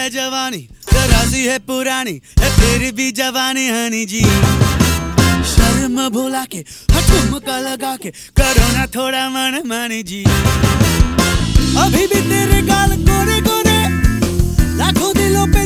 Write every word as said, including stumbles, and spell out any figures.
है जवानी, जरा सी है पुरानी, है फिर भी जवानी हनी जी। शर्म भुला के ठुमका लगा के करो ना थोड़ा मन मानी जी। अभी भी तेरे गाल गोरे गोरे, लाखों दिलों पे